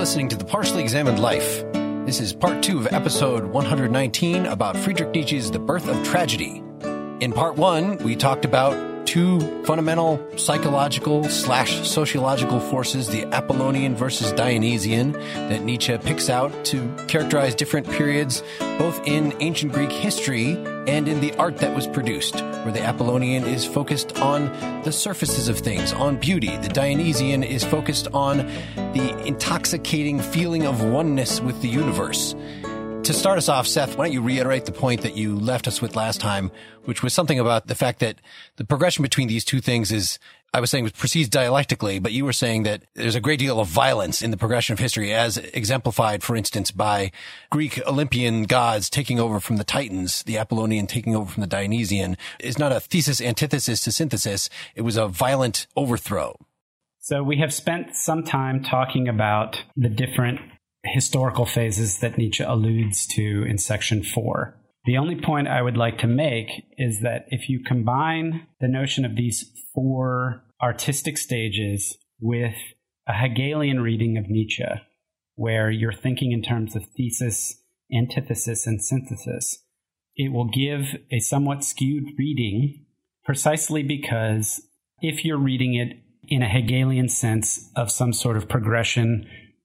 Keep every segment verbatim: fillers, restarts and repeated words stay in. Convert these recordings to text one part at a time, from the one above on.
listening to The Partially Examined Life. This is part two of episode one hundred nineteen about Friedrich Nietzsche's The Birth of Tragedy. In part one, we talked about two fundamental psychological slash sociological forces, the Apollonian versus Dionysian, that Nietzsche picks out to characterize different periods, both in ancient Greek history and in the art that was produced, where the Apollonian is focused on the surfaces of things, on beauty. The Dionysian is focused on the intoxicating feeling of oneness with the universe. To start us off, Seth, why don't you reiterate the point that you left us with last time, which was something about the fact that the progression between these two things is, I was saying, proceeds dialectically, but you were saying that there's a great deal of violence in the progression of history, as exemplified, for instance, by Greek Olympian gods taking over from the Titans, the Apollonian taking over from the Dionysian. It's not a thesis antithesis to synthesis. It was a violent overthrow. So we have spent some time talking about the different historical phases that Nietzsche alludes to in section four. The only point I would like to make is that if you combine the notion of these four artistic stages with a Hegelian reading of Nietzsche, where you're thinking in terms of thesis, antithesis, and synthesis, it will give a somewhat skewed reading precisely because if you're reading it in a Hegelian sense of some sort of progression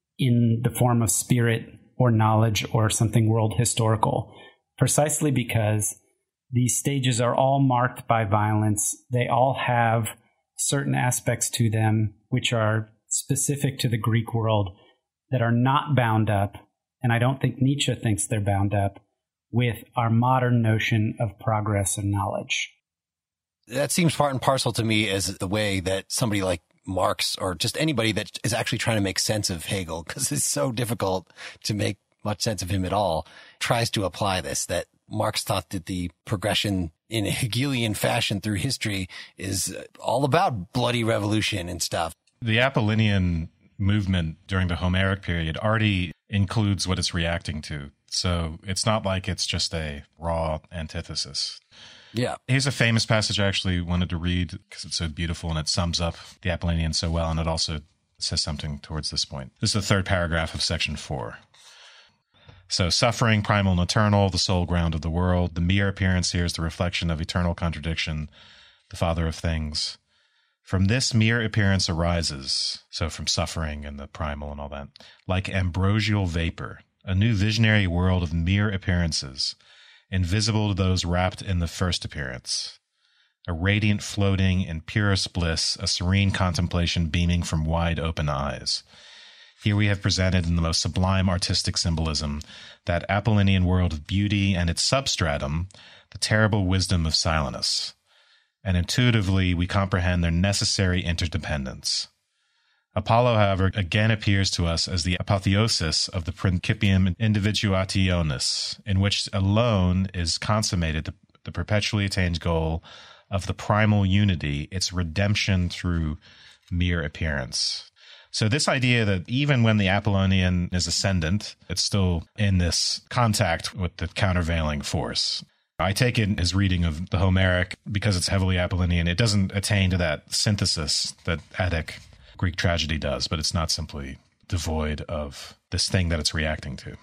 in the form of spirit or knowledge or something world historical, precisely because these stages are all marked by violence. They all have certain aspects to them which are specific to the Greek world that are not bound up, and I don't think Nietzsche thinks they're bound up, with our modern notion of progress and knowledge. That seems part and parcel to me as the way that somebody like Marx, or just anybody that is actually trying to make sense of Hegel, because it's so difficult to make much sense of him at all, tries to apply this, that Marx thought that the progression in a Hegelian fashion through history is all about bloody revolution and stuff. The Apollonian movement during the Homeric period already includes what it's reacting to. So it's not like it's just a raw antithesis. Yeah. Here's a famous passage I actually wanted to read because it's so beautiful and it sums up the Apollonian so well, and it also says something towards this point. This is the third paragraph of section four. So, suffering, primal and eternal, the sole ground of the world. The mere appearance here is the reflection of eternal contradiction, the father of things. From this mere appearance arises, so from suffering and the primal and all that, like ambrosial vapor, a new visionary world of mere appearances, invisible to those wrapped in the first appearance. A radiant floating in purest bliss, a serene contemplation beaming from wide open eyes. Here we have presented in the most sublime artistic symbolism that Apollonian world of beauty and its substratum, the terrible wisdom of Silenus. And intuitively we comprehend their necessary interdependence. Apollo, however, again appears to us as the apotheosis of the principium individuationis, in which alone is consummated the, the perpetually attained goal of the primal unity, its redemption through mere appearance. So this idea that even when the Apollonian is ascendant, it's still in this contact with the countervailing force. I take it as reading of the Homeric, because it's heavily Apollonian, it doesn't attain to that synthesis that Attic Greek tragedy does, but it's not simply devoid of this thing that it's reacting to.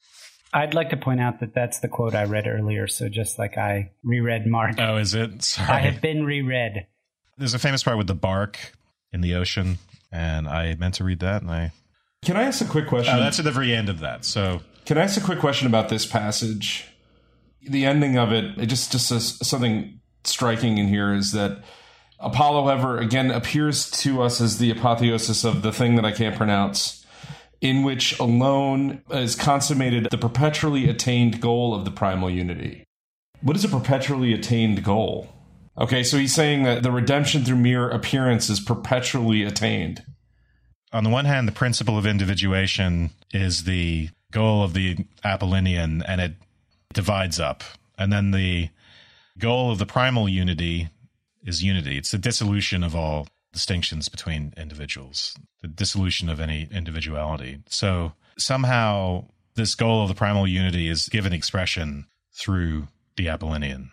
I'd like to point out that that's the quote I read earlier, so just like I reread Mark. Oh, is it? Sorry. I have been reread. There's a famous part with the bark in the ocean, and I meant to read that, and I... Can I ask a quick question? Oh, that's at the very end of that, so... Can I ask a quick question about this passage? The ending of it, it just, just says something striking in here is that Apollo, however, again, appears to us as the apotheosis of the thing that I can't pronounce, in which alone is consummated the perpetually attained goal of the primal unity. What is a perpetually attained goal? Okay, so he's saying that the redemption through mere appearance is perpetually attained. On the one hand, the principle of individuation is the goal of the Apollonian, and it divides up. And then the goal of the primal unity is unity. It's the dissolution of all distinctions between individuals, the dissolution of any individuality. So somehow this goal of the primal unity is given expression through the Apollonian.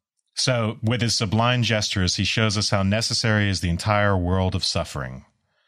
So with his sublime gestures, he shows us how necessary is the entire world of suffering.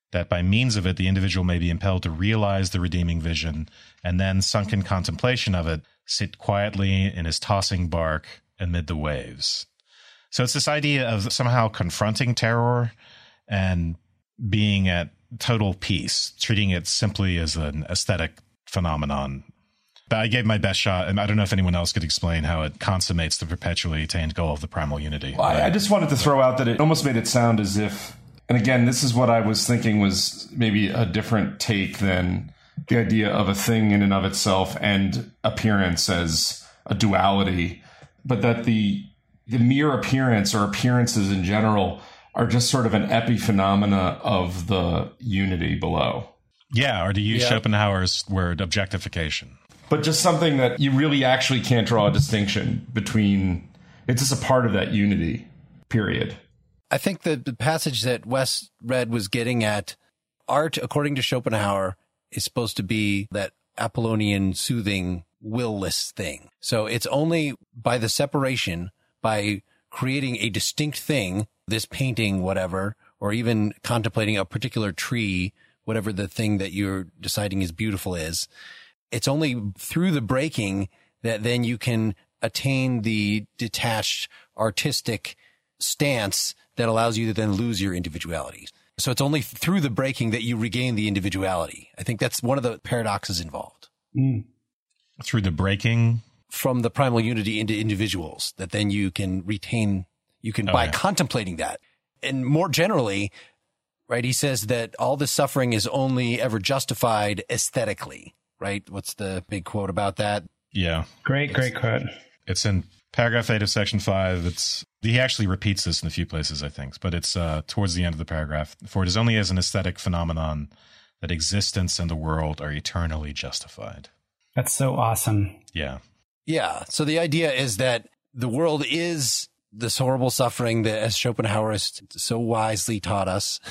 that by means of it, the individual may be impelled to realize the redeeming vision, and then, sunk in contemplation of it, sit quietly in his tossing bark amid the waves. So it's this idea of somehow confronting terror and being at total peace, treating it simply as an aesthetic phenomenon. But I gave my best shot, and I don't know if anyone else could explain how it consummates the perpetually attained goal of the primal unity. Well, I, I just wanted to throw out that it almost made it sound as if, and again, this is what I was thinking was maybe a different take than the idea of a thing in and of itself and appearance as a duality, but that the the mere appearance or appearances in general are just sort of an epiphenomena of the unity below. Yeah, or to use Yeah. Schopenhauer's word, objectification. But just something that you really actually can't draw a distinction between. It's just a part of that unity, period. I think that the passage that Wes read was getting at art, according to Schopenhauer, is supposed to be that Apollonian soothing, will-less thing. So it's only by the separation, by creating a distinct thing, this painting, whatever, or even contemplating a particular tree, whatever the thing that you're deciding is beautiful is, it's only through the breaking that then you can attain the detached artistic stance that allows you to then lose your individuality. So it's only through the breaking that you regain the individuality. I think that's one of the paradoxes involved. Mm. Through the breaking? From the primal unity into individuals, that then you can retain, you can, Oh, by yeah. contemplating that. And more generally, right, he says that all this suffering is only ever justified aesthetically, right? What's the big quote about that? Yeah. Great, great quote. It's in paragraph eight of section five. It's he actually repeats this in a few places, I think, but it's uh, towards the end of the paragraph. For it is only as an aesthetic phenomenon that existence and the world are eternally justified. That's so awesome. Yeah. Yeah. So the idea is that the world is this horrible suffering that, as Schopenhauer has so wisely taught us,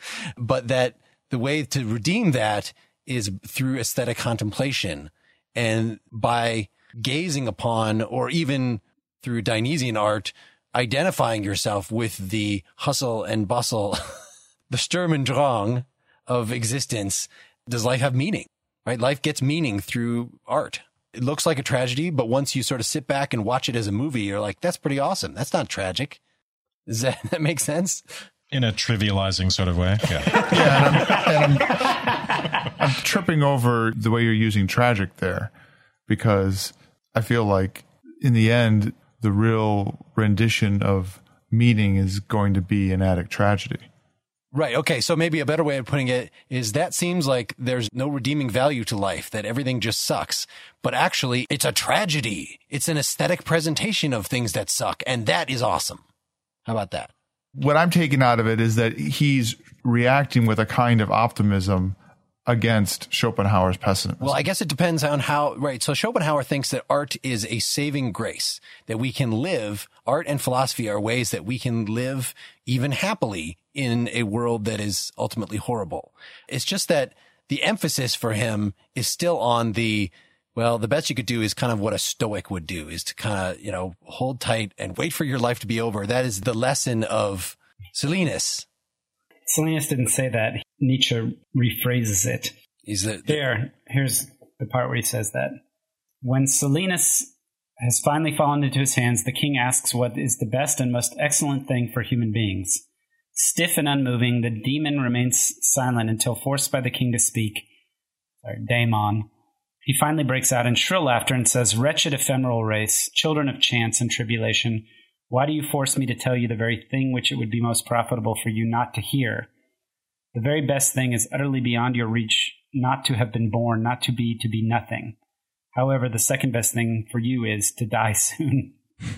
but that the way to redeem that is through aesthetic contemplation, and by gazing upon, or even through Dionysian art, identifying yourself with the hustle and bustle, the Sturm und Drang of existence. Does life have meaning? Right? Life gets meaning through art. It looks like a tragedy, but once you sort of sit back and watch it as a movie, you're like, that's pretty awesome. That's not tragic. Does that, that make sense? In a trivializing sort of way. Yeah. Yeah, and I'm, and I'm, I'm tripping over the way you're using tragic there, because I feel like in the end, the real rendition of meaning is going to be an addict tragedy. Right. Okay. So maybe a better way of putting it is that seems like there's no redeeming value to life, that everything just sucks. But actually, it's a tragedy. It's an aesthetic presentation of things that suck. And that is awesome. How about that? What I'm taking out of it is that he's reacting with a kind of optimism against Schopenhauer's pessimism. Well, I guess it depends on how, right. So Schopenhauer thinks that art is a saving grace, that we can live, art and philosophy are ways that we can live even happily in a world that is ultimately horrible. It's just that the emphasis for him is still on the, well, the best you could do is kind of what a Stoic would do, is to kind of, you know, hold tight and wait for your life to be over. That is the lesson of Silenus. Silenus didn't say that. Nietzsche rephrases it. He's the, the Here, here's the part where he says that. When Silenus has finally fallen into his hands, the king asks what is the best and most excellent thing for human beings. Stiff and unmoving, the demon remains silent until forced by the king to speak. Sorry, daemon. He finally breaks out in shrill laughter and says, "Wretched ephemeral race, children of chance and tribulation, why do you force me to tell you the very thing which it would be most profitable for you not to hear? The very best thing is utterly beyond your reach, not to have been born, not to be, to be nothing. However, the second best thing for you is to die soon."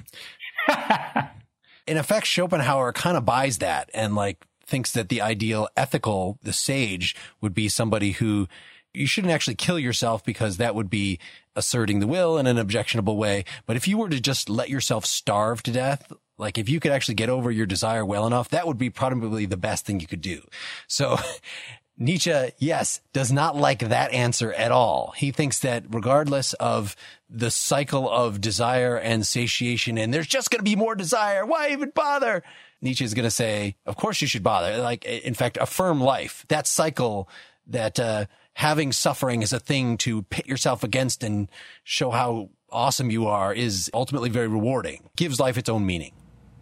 In effect, Schopenhauer kind of buys that and like thinks that the ideal ethical, the sage, would be somebody who you shouldn't actually kill yourself because that would be asserting the will in an objectionable way. But if you were to just let yourself starve to death, like if you could actually get over your desire well enough, that would be probably the best thing you could do. So Nietzsche, yes, does not like that answer at all. He thinks that regardless of the cycle of desire and satiation, and there's just going to be more desire, why even bother? Nietzsche is going to say, of course you should bother. Like, in fact, affirm life. That cycle, that uh, having suffering is a thing to pit yourself against and show how awesome you are, is ultimately very rewarding. Gives life its own meaning.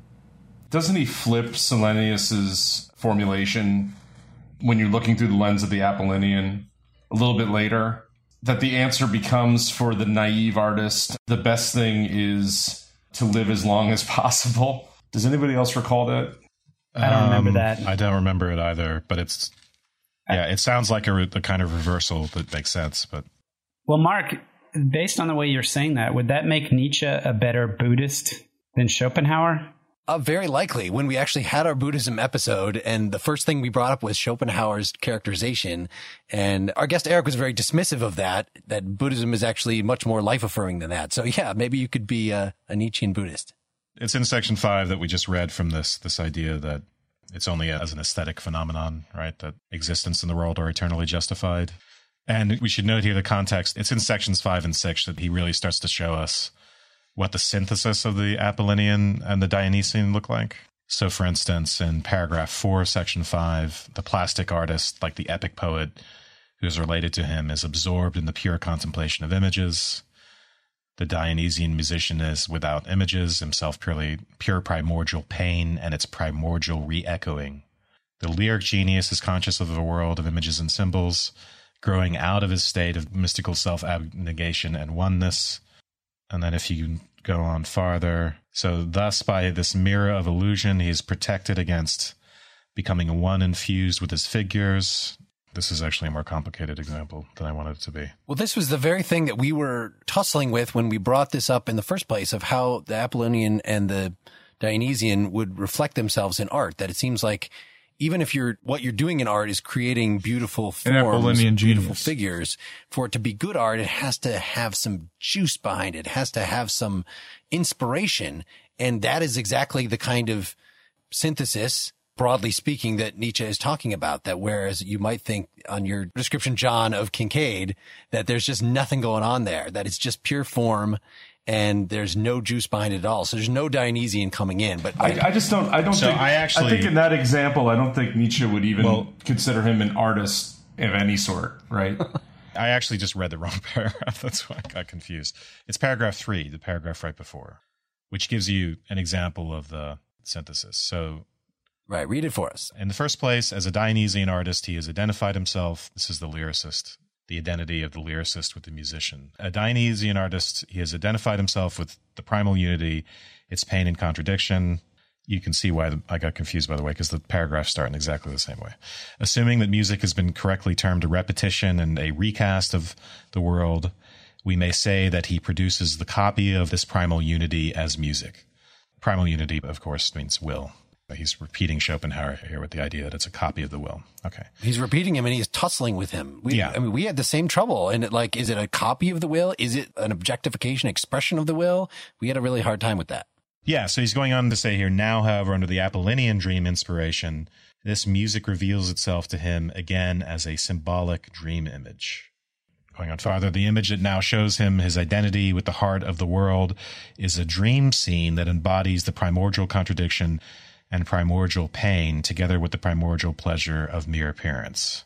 Doesn't he flip Silenius's formulation when you're looking through the lens of the Apollonian a little bit later? That the answer becomes, for the naive artist, the best thing is to live as long as possible. Does anybody else recall that? I don't remember Um, that. I don't remember it either, but it's, yeah, it sounds like a, a kind of reversal that makes sense. But Well, Mark, based on the way you're saying that, would that make Nietzsche a better Buddhist than Schopenhauer? Uh, very likely. When we actually had our Buddhism episode, and the first thing we brought up was Schopenhauer's characterization, and our guest Eric was very dismissive of that, that Buddhism is actually much more life-affirming than that. So yeah, maybe you could be a, a Nietzschean Buddhist. it's in section five that we just read from this, this idea that it's only as an aesthetic phenomenon, right? That existence in the world are eternally justified. And we should note here the context. It's in sections five and six that he really starts to show us what the synthesis of the Apollonian and the Dionysian look like. So, for instance, in paragraph four, section five, the plastic artist, like the epic poet who is related to him, is absorbed in the pure contemplation of images. The Dionysian musician is without images, himself purely pure primordial pain and its primordial re-echoing. The lyric genius is conscious of a world of images and symbols, growing out of his state of mystical self-abnegation and oneness. And then if you go on farther, so thus by this mirror of illusion, he is protected against becoming one infused with his figures. This is actually a more complicated example than I wanted it to be. Well, this was the very thing that we were tussling with when we brought this up in the first place, of how the Apollonian and the Dionysian would reflect themselves in art. That it seems like even if you're, what you're doing in art is creating beautiful forms, Apollonian beautiful genius. figures, for it to be good art, it has to have some juice behind it. It has to have some inspiration. And that is exactly the kind of synthesis, broadly speaking, that Nietzsche is talking about. That whereas you might think on your description, John, of Kincaid, that there's just nothing going on there, that it's just pure form and there's no juice behind it at all. So there's no Dionysian coming in. But I, I just don't. I don't So think. I actually- I think in that example, I don't think Nietzsche would even Well- consider him an artist of any sort, right? I actually just read the wrong paragraph. That's why I got confused. It's paragraph three, the paragraph right before, which gives you an example of the synthesis. So right, read it for us. in the first place, as a Dionysian artist, he has identified himself. This is the lyricist, the identity of the lyricist with the musician. A Dionysian artist, he has identified himself with the primal unity, its pain and contradiction. You can see why the, I got confused, by the way, because the paragraphs start in exactly the same way. Assuming that music has been correctly termed a repetition and a recast of the world, we may say that he produces the copy of this primal unity as music. Primal unity, of course, means will. He's repeating Schopenhauer here with the idea that it's a copy of the will. Okay. He's repeating him and he's tussling with him. We, Yeah. I mean, we had the same trouble. And it, like, is it a copy of the will? Is it an objectification expression of the will? We had a really hard time with that. Yeah, so he's going on to say here, now, however, under the Apollonian dream inspiration, this music reveals itself to him again as a symbolic dream image. Going on farther, the image that now shows him his identity with the heart of the world is a dream scene that embodies the primordial contradiction and primordial pain together with the primordial pleasure of mere appearance.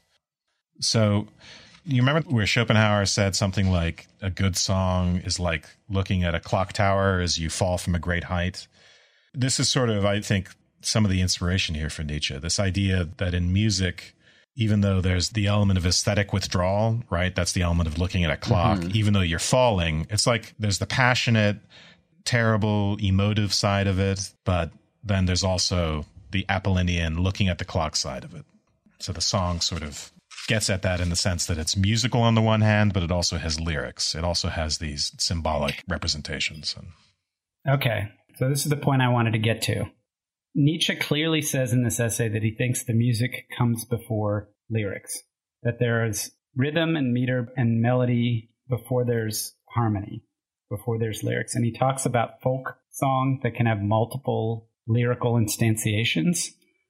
So you remember where Schopenhauer said something like a good song is like looking at a clock tower as you fall from a great height? This is sort of, I think, some of the inspiration here for Nietzsche. This idea that in music, even though there's the element of aesthetic withdrawal, right? That's the element of looking at a clock. Mm-hmm. Even though you're falling, it's like there's the passionate, terrible, emotive side of it, but then there's also the Apollonian looking at the clock side of it. So the song sort of gets at that in the sense that it's musical on the one hand, but it also has lyrics. It also has these symbolic representations. Okay, so this is the point I wanted to get to. Nietzsche clearly says in this essay that he thinks the music comes before lyrics, that there is rhythm and meter and melody before there's harmony, before there's lyrics. And he talks about folk song that can have multiple lyrical instantiations.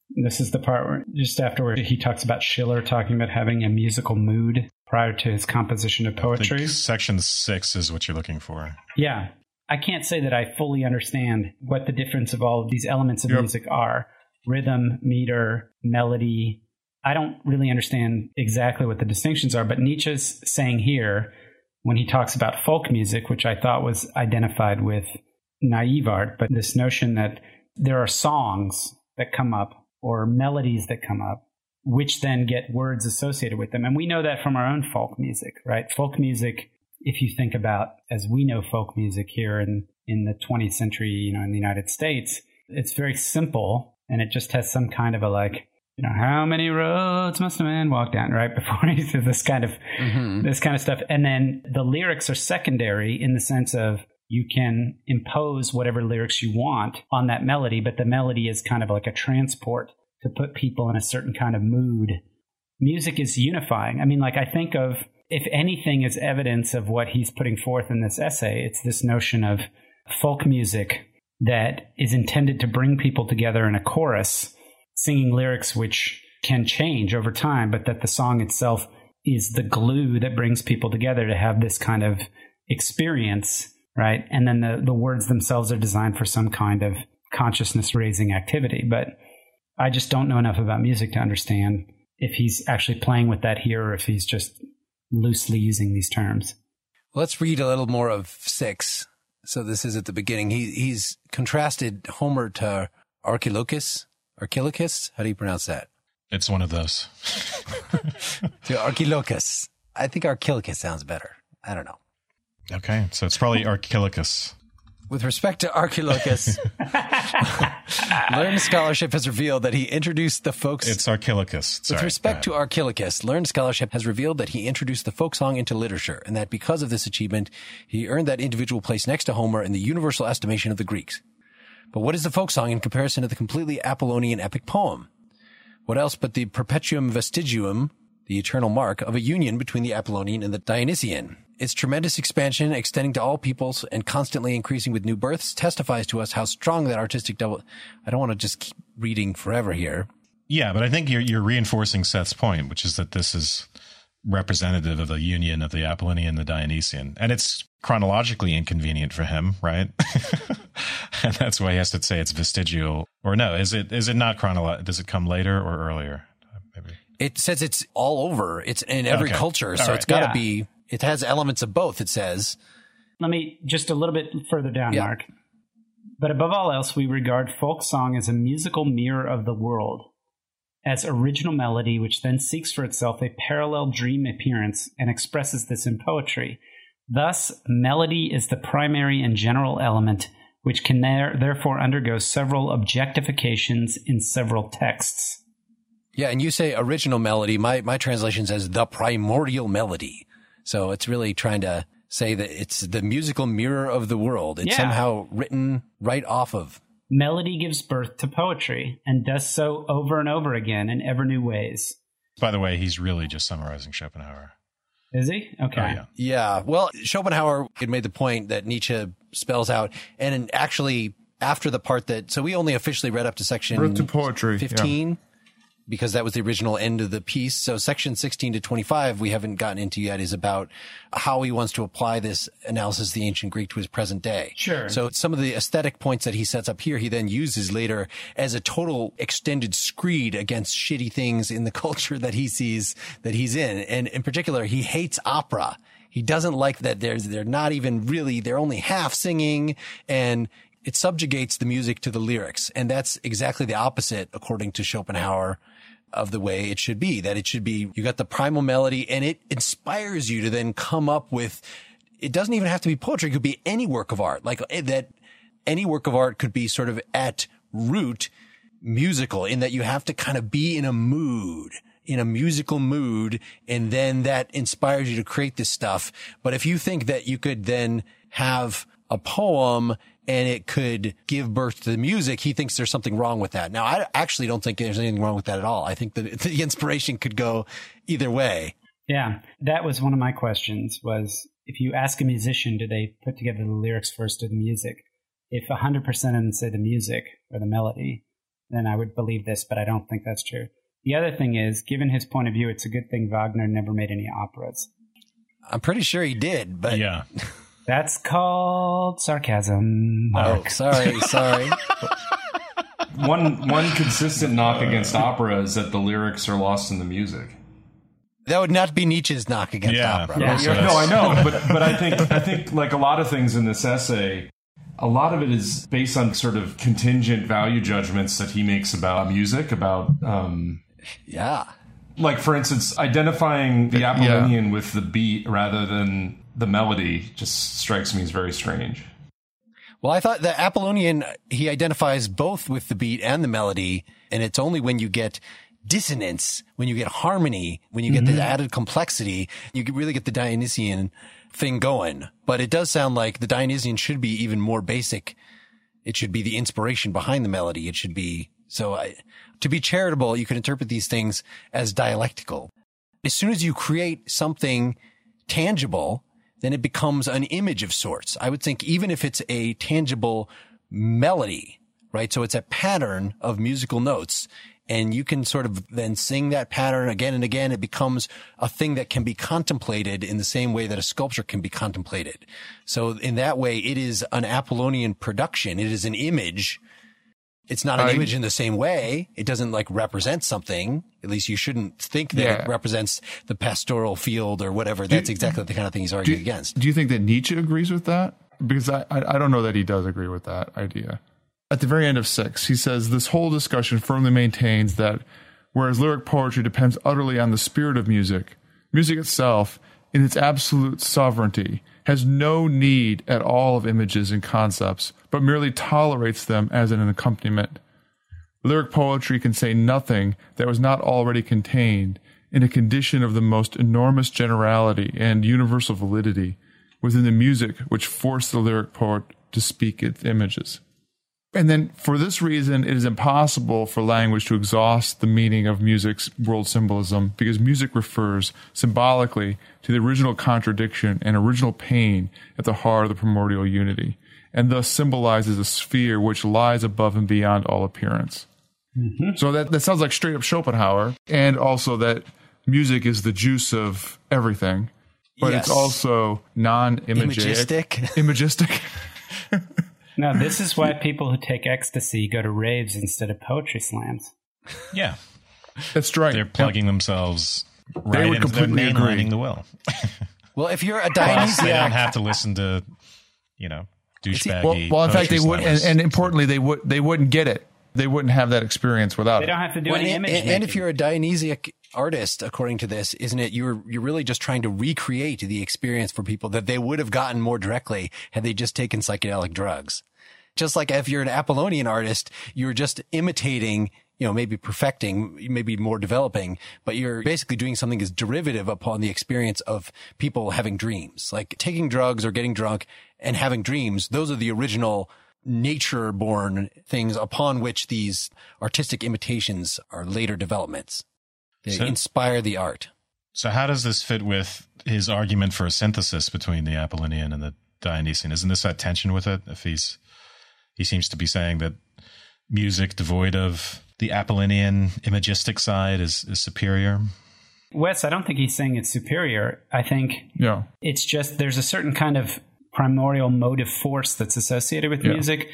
This is the part where just afterward he talks about Schiller talking about having a musical mood prior to his composition of poetry. I think section six is what you're looking for. Yeah. I can't say that I fully understand what the difference of all of these elements of Yep. music are. Rhythm, meter, melody. I don't really understand exactly what the distinctions are, but Nietzsche's saying here, when he talks about folk music, which I thought was identified with naive art, but this notion that there are songs that come up or melodies that come up, which then get words associated with them. And we know that from our own folk music, right? Folk music, if you think about, as we know folk music here in, in the twentieth century, you know, in the United States, it's very simple and it just has some kind of a like, you know, how many roads must a man walk down, right? Before he says this kind of, mm-hmm. this kind of stuff. And then the lyrics are secondary in the sense of you can impose whatever lyrics you want on that melody, but the melody is kind of like a transport to put people in a certain kind of mood. Music is unifying. I mean, like I think of, if anything is evidence of what he's putting forth in this essay, it's this notion of folk music that is intended to bring people together in a chorus, singing lyrics which can change over time, but that the song itself is the glue that brings people together to have this kind of experience, right? And then the, the words themselves are designed for some kind of consciousness-raising activity. But I just don't know enough about music to understand if he's actually playing with that here or if he's just loosely using these terms. Let's read a little more of six. So this is at the beginning. He he's contrasted Homer to Archilochus. Archilochus? How do you pronounce that? It's one of those. To Archilochus. I think Archilochus sounds better. I don't know. Okay, so it's probably Archilochus. With respect to Archilochus, learned scholarship has revealed that he introduced the folks... It's Archilochus. Sorry, With respect to Archilochus, learned scholarship has revealed that he introduced the folk song into literature, and that because of this achievement, he earned that individual place next to Homer in the universal estimation of the Greeks. But what is the folk song in comparison to the completely Apollonian epic poem? What else but the perpetuum vestigium, the eternal mark, of a union between the Apollonian and the Dionysian? Its tremendous expansion, extending to all peoples and constantly increasing with new births, testifies to us how strong that artistic double... I don't want to just keep reading forever here. Yeah, but I think you're, you're reinforcing Seth's point, which is that this is representative of a union of the Apollonian and the Dionysian. And it's chronologically inconvenient for him, right? And that's why he has to say it's vestigial. Or no, is it is it not chronological? Does it come later or earlier? Maybe. It says it's all over. It's in every Okay. culture, All so right. it's got to Yeah. be... It has elements of both, it says. Let me just a little bit further down, Yeah. Mark. But above all else, we regard folk song as a musical mirror of the world, as original melody which then seeks for itself a parallel dream appearance and expresses this in poetry. Thus, melody is the primary and general element which can there, therefore undergo several objectifications in several texts. Yeah, and you say original melody. My, my translation says the primordial melody. So it's really trying to say that it's the musical mirror of the world. It's Yeah. somehow written right off of. Melody gives birth to poetry and does so over and over again in ever new ways. By the way, he's really just summarizing Schopenhauer. Is he? Okay. Oh, yeah. Yeah. Well, Schopenhauer had made the point that Nietzsche spells out. And actually, after the part that, so we only officially read up to section Birth to poetry. fifteen. Yeah. Because that was the original end of the piece. So section sixteen to twenty-five we haven't gotten into yet is about how he wants to apply this analysis of the ancient Greek to his present day. Sure. So some of the aesthetic points that he sets up here, he then uses later as a total extended screed against shitty things in the culture that he sees that he's in. And in particular, he hates opera. He doesn't like that there's, they're not even really, they're only half singing, and it subjugates the music to the lyrics. And that's exactly the opposite, according to Schopenhauer, of the way it should be, that it should be, you got the primal melody and it inspires you to then come up with, it doesn't even have to be poetry. It could be any work of art, like that any work of art could be sort of at root musical in that you have to kind of be in a mood, in a musical mood. And then that inspires you to create this stuff. But if you think that you could then have a poem and it could give birth to the music, he thinks there's something wrong with that. Now, I actually don't think there's anything wrong with that at all. I think that the inspiration could go either way. Yeah, that was one of my questions was if you ask a musician, do they put together the lyrics first or the music? If one hundred percent of them say the music or the melody, then I would believe this, but I don't think that's true. The other thing is, given his point of view, it's a good thing Wagner never made any operas. I'm pretty sure he did, but Yeah. That's called sarcasm. oh, Mark. sorry, sorry. One one consistent knock against opera is that the lyrics are lost in the music. That would not be Nietzsche's knock against Yeah. opera. Yeah. right? So No, I that's- know, but but I think I think like a lot of things in this essay, a lot of it is based on sort of contingent value judgments that he makes about music, about um, Yeah. like for instance, identifying the Apollonian with the beat rather than the melody just strikes me as very strange. Well, I thought the Apollonian, he identifies both with the beat and the melody, and it's only when you get dissonance, when you get harmony, when you get Mm-hmm. the added complexity, you can really get the Dionysian thing going. But it does sound like the Dionysian should be even more basic. It should be the inspiration behind the melody. It should be, so I, to be charitable, you can interpret these things as dialectical. As soon as you create something tangible, then it becomes an image of sorts. I would think even if it's a tangible melody, right? So it's a pattern of musical notes, and you can sort of then sing that pattern again and again. It becomes a thing that can be contemplated in the same way that a sculpture can be contemplated. So in that way, it is an Apollonian production. It is an image. It's not an I- image in the same way. It doesn't like represent something. At least you shouldn't think that Yeah. it represents the pastoral field or whatever. That's exactly the kind of thing he's Do, arguing against. do you think that Nietzsche agrees with that? Because I, I, I don't know that he does agree with that idea. At the very end of six, he says, this whole discussion firmly maintains that whereas lyric poetry depends utterly on the spirit of music, music itself, in its absolute sovereignty, has no need at all of images and concepts, but merely tolerates them as an accompaniment. Lyric poetry can say nothing that was not already contained in a condition of the most enormous generality and universal validity within the music which forced the lyric poet to speak its images. And then for this reason, it is impossible for language to exhaust the meaning of music's world symbolism, because music refers symbolically to the original contradiction and original pain at the heart of the primordial unity, and thus symbolizes a sphere which lies above and beyond all appearance. Mm-hmm. So that, that sounds like straight up Schopenhauer, and also that music is the juice of everything, but Yes. it's also non-imagistic. Imagistic. Imagistic. No, this is why people who take ecstasy go to raves instead of poetry slams. Yeah. That's right. They're plugging themselves They right would into their completely agree. mainlining the will. Well, if you're a Plus, they don't Dionysiac, have to listen to, you know, douchebaggy. Well, well, in fact, they poetry would, and, slams. and importantly, they would they wouldn't get it. They wouldn't have that experience without They it. don't have to do Well, any and, image and, and if making. you're a Dionysiac artist, according to this, isn't it? You're you're really just trying to recreate the experience for people that they would have gotten more directly had they just taken psychedelic drugs. Just like if you're an Apollonian artist, you're just imitating, you know, maybe perfecting, maybe more developing, but you're basically doing something that's derivative upon the experience of people having dreams. Like taking drugs or getting drunk and having dreams, those are the original nature-born things upon which these artistic imitations are later developments. They So- inspire the art. So how does this fit with his argument for a synthesis between the Apollonian and the Dionysian? Isn't this at tension with it? If he's he seems to be saying that music devoid of the Apollonian imagistic side is, is superior. Wes, I don't think he's saying it's superior. I think Yeah. it's just there's a certain kind of primordial motive force that's associated with Yeah. music,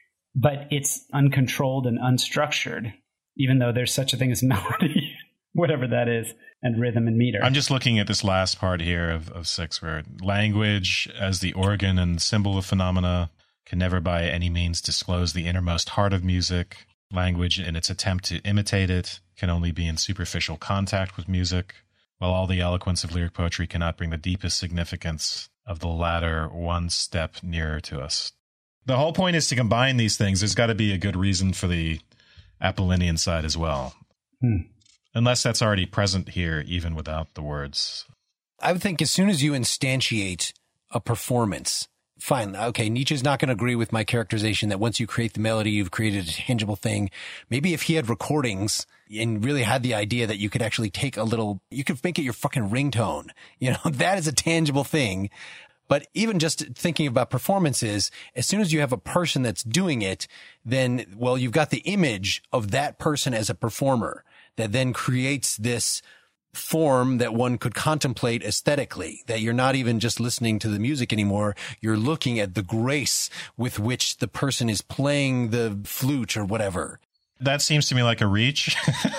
but it's uncontrolled and unstructured, even though there's such a thing as melody, whatever that is, and rhythm and meter. I'm just looking at this last part here of, of six, where language as the organ and symbol of phenomena can never by any means disclose the innermost heart of music. Language, in its attempt to imitate it, can only be in superficial contact with music, while all the eloquence of lyric poetry cannot bring the deepest significance of the latter one step nearer to us. The whole point is to combine these things. There's got to be a good reason for the Apollonian side as well. Hmm. Unless that's already present here, even without the words. I would think as soon as you instantiate a performance, fine. Okay, Nietzsche's not going to agree with my characterization that once you create the melody, you've created a tangible thing. Maybe if he had recordings and really had the idea that you could actually take a little, you could make it your fucking ringtone. You know, that is a tangible thing. But even just thinking about performances, as soon as you have a person that's doing it, then, well, you've got the image of that person as a performer that then creates this form that one could contemplate aesthetically, that you're not even just listening to the music anymore. You're looking at the grace with which the person is playing the flute or whatever. That seems to me like a reach.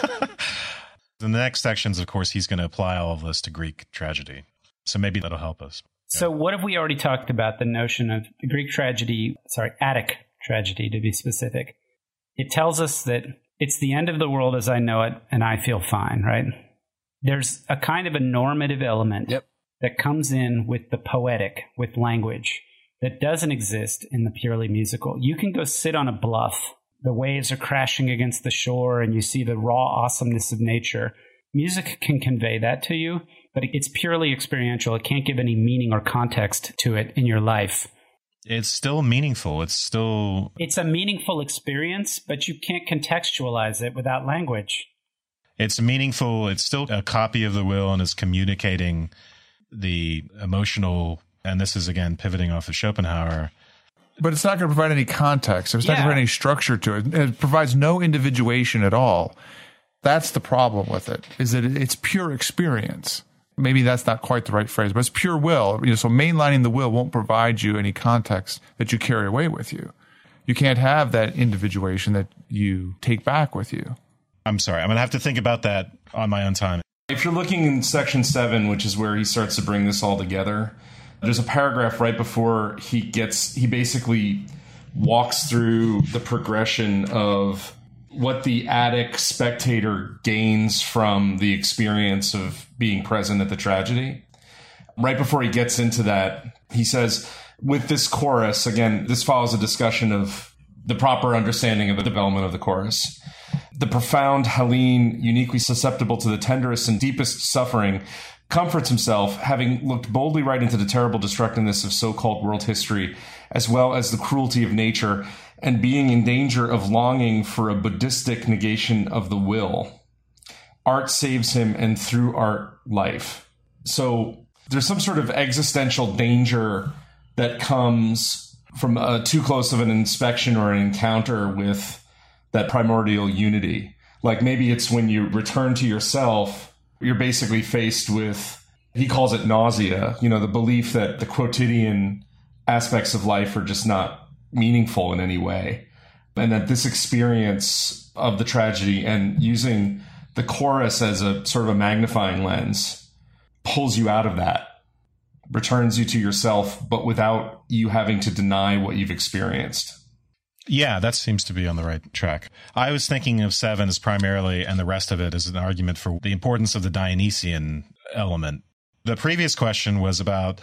The next sections, of course, he's going to apply all of this to Greek tragedy. So maybe that'll help us. So what have we already talked about? The notion of the Greek tragedy, sorry, Attic tragedy to be specific. It tells us that it's the end of the world as I know it, and I feel fine, right? There's a kind of a normative element yep. that comes in with the poetic, with language, that doesn't exist in the purely musical. You can go sit on a bluff. The waves are crashing against the shore, and you see the raw awesomeness of nature. Music can convey that to you, but it's purely experiential. It can't give any meaning or context to it in your life. It's still meaningful. It's still... It's a meaningful experience, but you can't contextualize it without language. It's meaningful. It's still a copy of the will and is communicating the emotional, and this is, again, pivoting off of Schopenhauer. But it's not going to provide any context. It's yeah. not going to provide any structure to it. It provides no individuation at all. That's the problem with it, is that it's pure experience. Maybe that's not quite the right phrase, but it's pure will. You know, so mainlining the will won't provide you any context that you carry away with you. You can't have that individuation that you take back with you. I'm sorry. I'm going to have to think about that on my own time. If you're looking in section seven, which is where he starts to bring this all together, there's a paragraph right before he gets, he basically walks through the progression of what the Attic spectator gains from the experience of being present at the tragedy. Right before he gets into that, he says, with this chorus, again, this follows a discussion of the proper understanding of the development of the chorus. The profound Hellene, uniquely susceptible to the tenderest and deepest suffering, comforts himself, having looked boldly right into the terrible destructiveness of so-called world history, as well as the cruelty of nature, and being in danger of longing for a Buddhistic negation of the will. Art saves him, and through art, life. So there's some sort of existential danger that comes from uh, too close of an inspection or an encounter with that primordial unity. Like maybe it's when you return to yourself, you're basically faced with, he calls it nausea, you know, the belief that the quotidian aspects of life are just not meaningful in any way. And that this experience of the tragedy and using the chorus as a sort of a magnifying lens pulls you out of that, returns you to yourself, but without you having to deny what you've experienced. Yeah, that seems to be on the right track. I was thinking of seven as primarily, and the rest of it as an argument for the importance of the Dionysian element. The previous question was about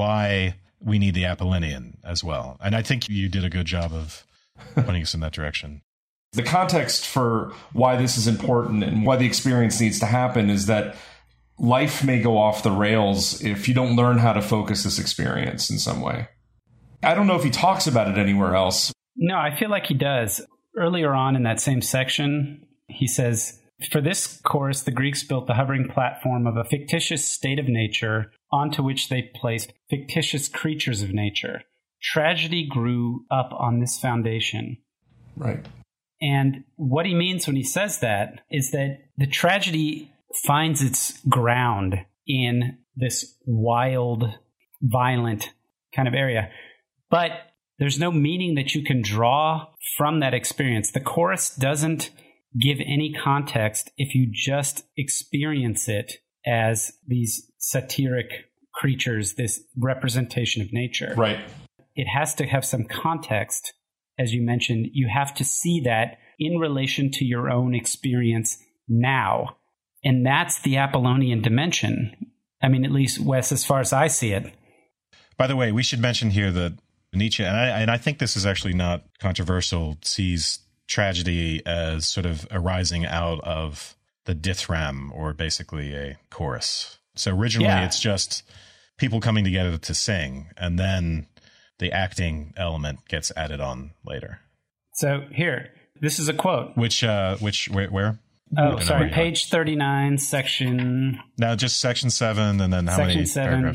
why we need the Apollonian as well. And I think you did a good job of pointing us in that direction. The context for why this is important and why the experience needs to happen is that life may go off the rails if you don't learn how to focus this experience in some way. I don't know if he talks about it anywhere else. No, I feel like he does. Earlier on in that same section, he says, for this chorus, the Greeks built the hovering platform of a fictitious state of nature onto which they placed fictitious creatures of nature. Tragedy grew up on this foundation. Right. And what he means when he says that is that the tragedy finds its ground in this wild, violent kind of area. But there's no meaning that you can draw from that experience. The chorus doesn't give any context if you just experience it as these satiric creatures, this representation of nature. Right. It has to have some context. As you mentioned, you have to see that in relation to your own experience now. And that's the Apollonian dimension. I mean, at least, Wes, as far as I see it. By the way, we should mention here that Nietzsche, and I, and I think this is actually not controversial, sees tragedy as sort of arising out of the dithram, or basically a chorus. So originally yeah. it's just people coming together to sing, and then the acting element gets added on later. So here, this is a quote. Which, uh, which, where? where? Oh, sorry, page thirty-nine, section... Now just section seven, and then how section many seven, paragraphs?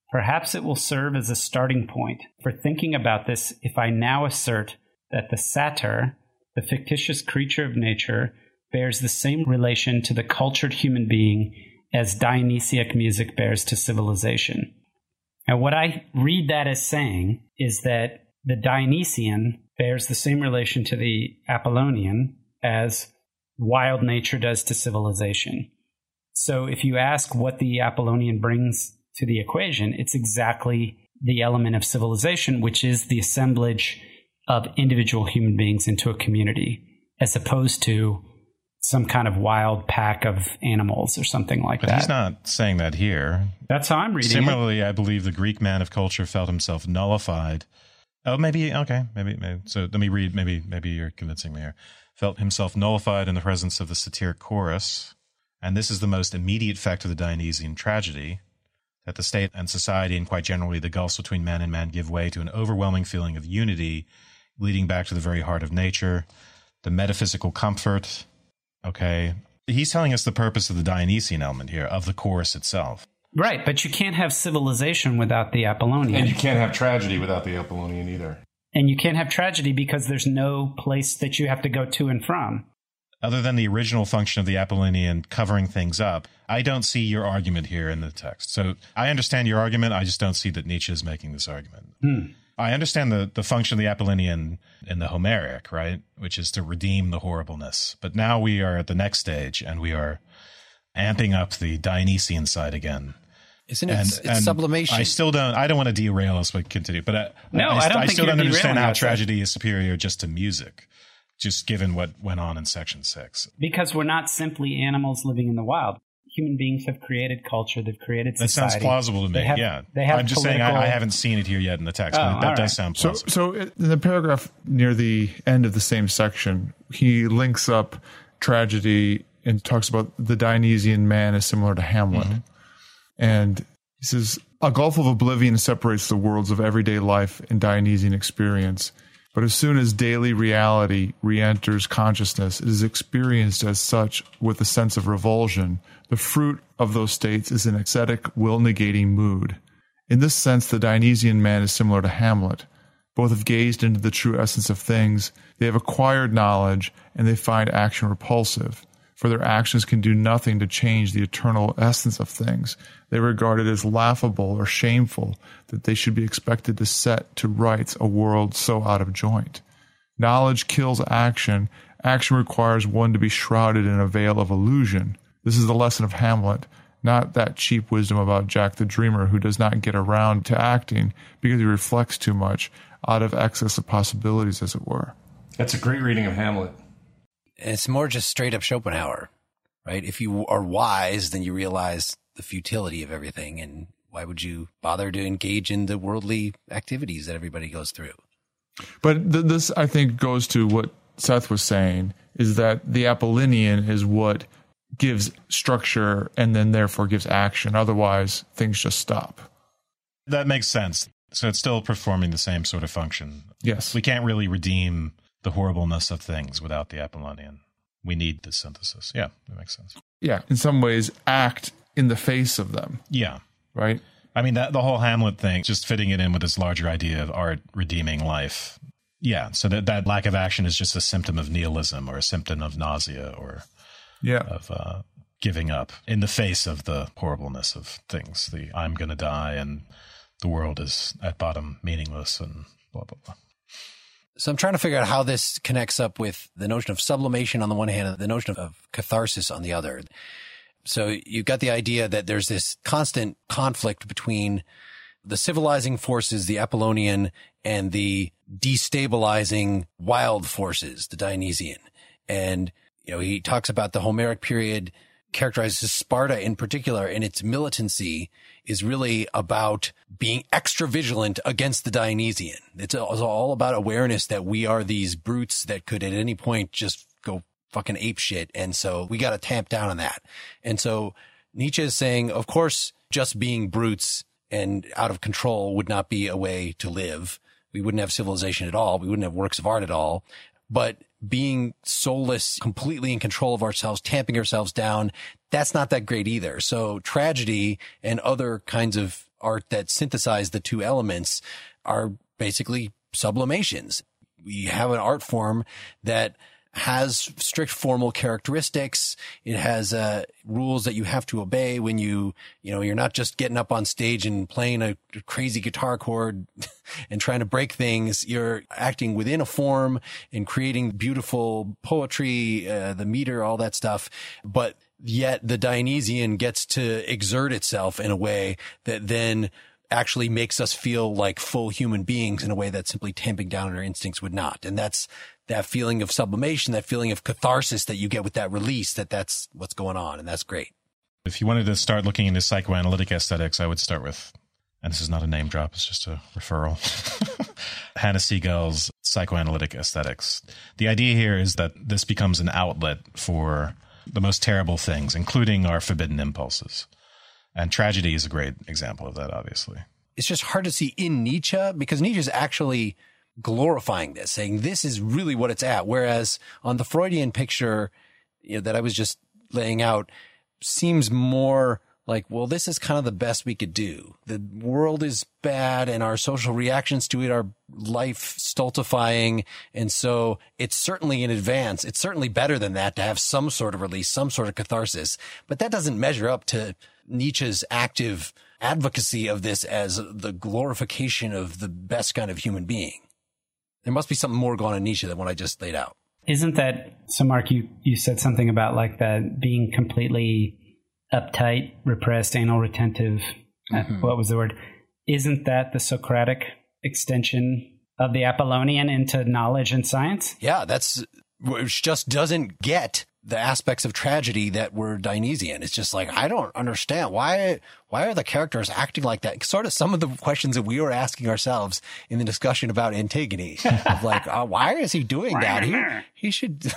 Perhaps it will serve as a starting point for thinking about this if I now assert that the satyr, the fictitious creature of nature, bears the same relation to the cultured human being as Dionysiac music bears to civilization. Now, what I read that as saying is that the Dionysian bears the same relation to the Apollonian as wild nature does to civilization. So if you ask what the Apollonian brings to the equation, it's exactly the element of civilization, which is the assemblage of individual human beings into a community, as opposed to some kind of wild pack of animals or something like but that. But he's not saying that here. That's how I'm reading Similarly, it. I believe the Greek man of culture felt himself nullified. Oh, maybe, okay, maybe, maybe. So let me read, maybe, maybe you're convincing me here. Felt himself nullified in the presence of the satiric chorus. And this is the most immediate effect of the Dionysian tragedy, that the state and society and quite generally the gulfs between man and man give way to an overwhelming feeling of unity, leading back to the very heart of nature, the metaphysical comfort. Okay. He's telling us the purpose of the Dionysian element here, of the chorus itself. Right, but you can't have civilization without the Apollonian. And you can't have tragedy without the Apollonian either. And you can't have tragedy because there's no place that you have to go to and from. Other than the original function of the Apollonian covering things up, I don't see your argument here in the text. So I understand your argument. I just don't see that Nietzsche is making this argument. Hmm. I understand the, the function of the Apollonian in the Homeric, right? Which is to redeem the horribleness. But now we are at the next stage and we are amping up the Dionysian side again. Isn't it? And, It's, it's and sublimation. I still don't, I don't want to derail us, but continue. But I, No, I, I don't I think still you're don't understand derailing how us. tragedy is superior just to music, just given what went on in section six. Because we're not simply animals living in the wild. Human beings have created culture. They've created That society. sounds plausical to me. They have, yeah, they have I'm just political... saying I, I haven't seen it here yet in the text, Oh, but that all does right. sound So, plausible. so in the paragraph near the end of the same section, he links up tragedy and talks about the Dionysian man is similar to Hamlet. Mm-hmm. And he says, a gulf of oblivion separates the worlds of everyday life and Dionysian experience. But as soon as daily reality re-enters consciousness, it is experienced as such with a sense of revulsion. The fruit of those states is an ascetic, will-negating mood. In this sense, the Dionysian man is similar to Hamlet. Both have gazed into the true essence of things. They have acquired knowledge, and they find action repulsive. For their actions can do nothing to change the eternal essence of things. They regard it as laughable or shameful that they should be expected to set to rights a world so out of joint. Knowledge kills action. Action requires one to be shrouded in a veil of illusion. This is the lesson of Hamlet, not that cheap wisdom about Jack the Dreamer who does not get around to acting because he reflects too much, out of excess of possibilities, as it were. That's a great reading of Hamlet. It's more just straight up Schopenhauer, right? If you are wise, then you realize the futility of everything. And why would you bother to engage in the worldly activities that everybody goes through? But th- this, I think, goes to what Seth was saying, is that the Apollonian is what gives structure and then therefore gives action. Otherwise, things just stop. That makes sense. So it's still performing the same sort of function. Yes. We can't really redeem the horribleness of things without the Apollonian. We need the synthesis. Yeah, that makes sense. Yeah, in some ways, act in the face of them. Yeah. Right? I mean, that the whole Hamlet thing, just fitting it in with this larger idea of art redeeming life. Yeah, so that, that lack of action is just a symptom of nihilism or a symptom of nausea or yeah. of uh, giving up in the face of the horribleness of things. The I'm going to die and the world is at bottom meaningless and blah, blah, blah. So I'm trying to figure out how this connects up with the notion of sublimation on the one hand and the notion of catharsis on the other. So you've got the idea that there's this constant conflict between the civilizing forces, the Apollonian, and the destabilizing wild forces, the Dionysian. And, you know, he talks about the Homeric period characterizes Sparta in particular, and its militancy is really about being extra vigilant against the Dionysian. It's all about awareness that we are these brutes that could at any point just go fucking ape shit. And so we got to tamp down on that. And so Nietzsche is saying, of course, just being brutes and out of control would not be a way to live. We wouldn't have civilization at all. We wouldn't have works of art at all. But being soulless, completely in control of ourselves, tamping ourselves down, that's not that great either. So tragedy and other kinds of art that synthesize the two elements are basically sublimations. We have an art form that has strict formal characteristics. It has uh, rules that you have to obey when you, you know, you're not just getting up on stage and playing a crazy guitar chord and trying to break things. You're acting within a form and creating beautiful poetry, uh, the meter, all that stuff. But yet the Dionysian gets to exert itself in a way that then actually makes us feel like full human beings in a way that simply tamping down our instincts would not. And that's that feeling of sublimation, that feeling of catharsis that you get with that release, that that's what's going on. And that's great. If you wanted to start looking into psychoanalytic aesthetics, I would start with, and this is not a name drop, it's just a referral, Hannah Siegel's psychoanalytic aesthetics. The idea here is that this becomes an outlet for the most terrible things, including our forbidden impulses. And tragedy is a great example of that, obviously. It's just hard to see in Nietzsche, because Nietzsche's actually glorifying this, saying this is really what it's at. Whereas on the Freudian picture, you know, that I was just laying out, seems more like, well, this is kind of the best we could do. The world is bad and our social reactions to it are life stultifying. And so it's certainly in advance. It's certainly better than that to have some sort of release, some sort of catharsis. But that doesn't measure up to Nietzsche's active advocacy of this as the glorification of the best kind of human being. There must be something more going on in Nietzsche than what I just laid out. Isn't that, so Mark, you, you said something about like that being completely uptight, repressed, anal retentive. Mm-hmm. What was the word? Isn't that the Socratic extension of the Apollonian into knowledge and science? Yeah, that's, which just doesn't get the aspects of tragedy that were Dionysian. It's just like, I don't understand. Why, why are the characters acting like that? Sort of some of the questions that we were asking ourselves in the discussion about Antigone. Of like, uh, why is he doing that? He, he should...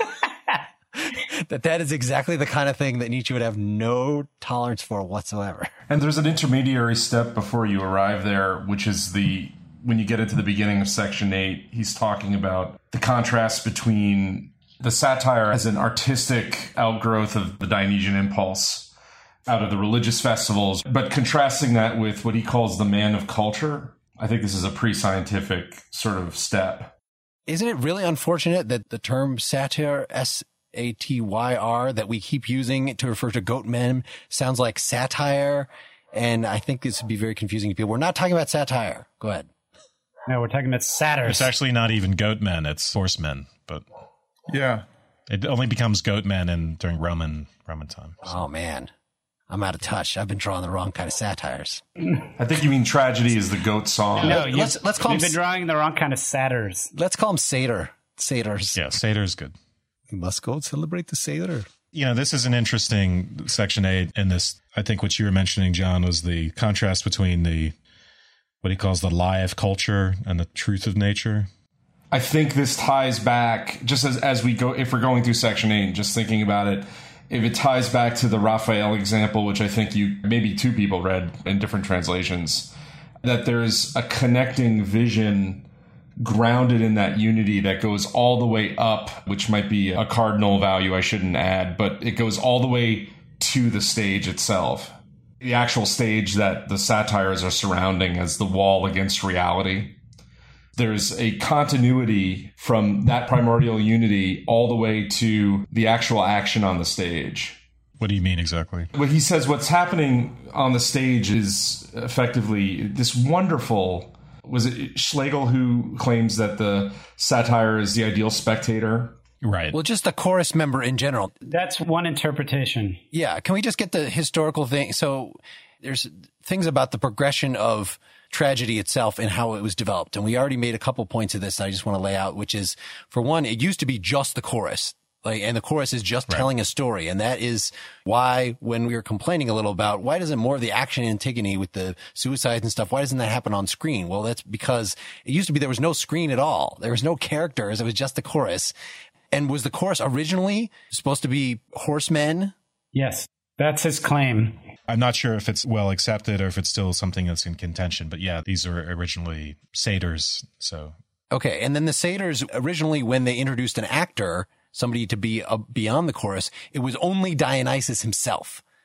that that is exactly the kind of thing that Nietzsche would have no tolerance for whatsoever. And there's an intermediary step before you arrive there, which is the, when you get into the beginning of section eight, he's talking about the contrast between the satire as an artistic outgrowth of the Dionysian impulse out of the religious festivals, but contrasting that with what he calls the man of culture. I think this is a pre-scientific sort of step. Isn't it really unfortunate that the term satire, S A T Y R, that we keep using to refer to goat men sounds like satire? And I think this would be very confusing to people. We're not talking about satire. Go ahead. No, we're talking about satyrs. It's actually not even goat men, it's horsemen, but... Yeah. It only becomes goat men in during Roman Roman time. So. Oh, man. I'm out of touch. I've been drawing the wrong kind of satires. I think you mean tragedy is the goat song. No, let's, let's call you've them... been drawing the wrong kind of satyrs. Let's call them satyr. Satyrs. Yeah, satyr is good. We must go celebrate the satyr. You know, this is an interesting section eight in this. I think what you were mentioning, John, was the contrast between the, what he calls the lie of culture and the truth of nature. I think this ties back, just as, as we go, if we're going through section eight and just thinking about it, if it ties back to the Raphael example, which I think you, maybe two people read in different translations, that there's a connecting vision grounded in that unity that goes all the way up, which might be a cardinal value I shouldn't add, but it goes all the way to the stage itself. The actual stage that the satires are surrounding as the wall against reality. There's a continuity from that primordial unity all the way to the actual action on the stage. What do you mean exactly? Well, he says what's happening on the stage is effectively this wonderful... Was it Schlegel who claims that the satire is the ideal spectator? Right. Well, just the chorus member in general. That's one interpretation. Yeah. Can we just get the historical thing? So there's things about the progression of tragedy itself and how it was developed. And we already made a couple points of this I just want to lay out, which is, for one, it used to be just the chorus. Like, and the chorus is just right. telling a story. And that is why, when we were complaining a little about why doesn't more of the action in Antigone with the suicides and stuff, why doesn't that happen on screen? Well, that's because it used to be there was no screen at all. There was no characters. It was just the chorus. And was the chorus originally supposed to be horsemen? Yes, that's his claim. I'm not sure if it's well accepted or if it's still something that's in contention. But yeah, these are originally satyrs. So okay. And then the satyrs, originally when they introduced an actor, somebody to be uh, beyond the chorus, it was only Dionysus himself.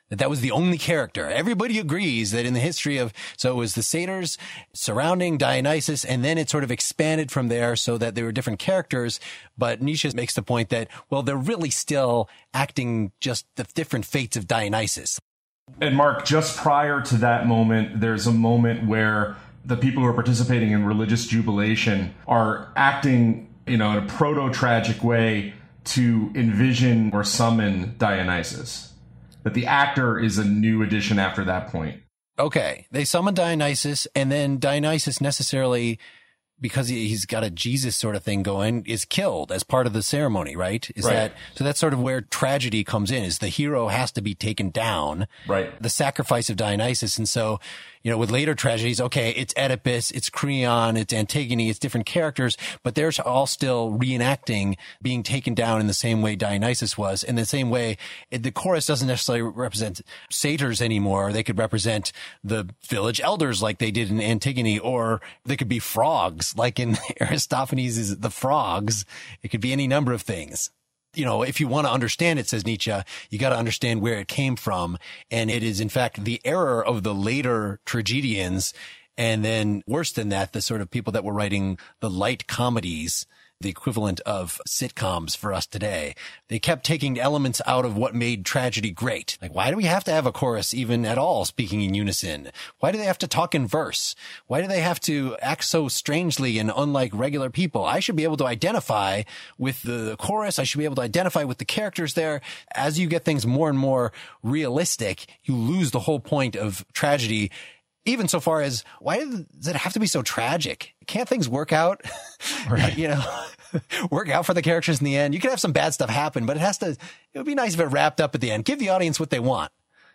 That that was the only character. Everybody agrees that in the history of, so it was the satyrs surrounding Dionysus, and then it sort of expanded from there so that there were different characters. But Nietzsche makes the point that, well, they're really still acting just the different fates of Dionysus. And Mark, just prior to that moment, there's a moment where the people who are participating in religious jubilation are acting, you know, in a proto-tragic way to envision or summon Dionysus. But the actor is a new addition after that point. Okay. They summon Dionysus, and then Dionysus necessarily, because he, he's got a Jesus sort of thing going, is killed as part of the ceremony, right? Is right. that, so that's sort of where tragedy comes in, is the hero has to be taken down. Right. The sacrifice of Dionysus. And so, you know, with later tragedies, okay, it's Oedipus, it's Creon, it's Antigone, it's different characters, but they're all still reenacting being taken down in the same way Dionysus was. In the same way, it, the chorus doesn't necessarily represent satyrs anymore. They could represent the village elders like they did in Antigone, or they could be frogs like in Aristophanes' The Frogs. It could be any number of things. You know, if you want to understand it, says Nietzsche, you got to understand where it came from. And it is, in fact, the error of the later tragedians. And then worse than that, the sort of people that were writing the light comedies, the equivalent of sitcoms for us today. They kept taking elements out of what made tragedy great. Like, why do we have to have a chorus even at all speaking in unison? Why do they have to talk in verse? Why do they have to act so strangely and unlike regular people? I should be able to identify with the chorus. I should be able to identify with the characters there. As you get things more and more realistic, you lose the whole point of tragedy. Even so far as, why does it have to be so tragic? Can't things work out? Right. You know, work out for the characters in the end. You can have some bad stuff happen, but it has to, it would be nice if it wrapped up at the end. Give the audience what they want.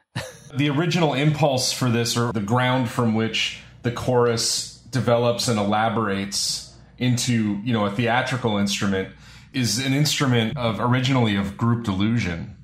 The original impulse for this, or the ground from which the chorus develops and elaborates into, you know, a theatrical instrument, is an instrument of originally of group delusion.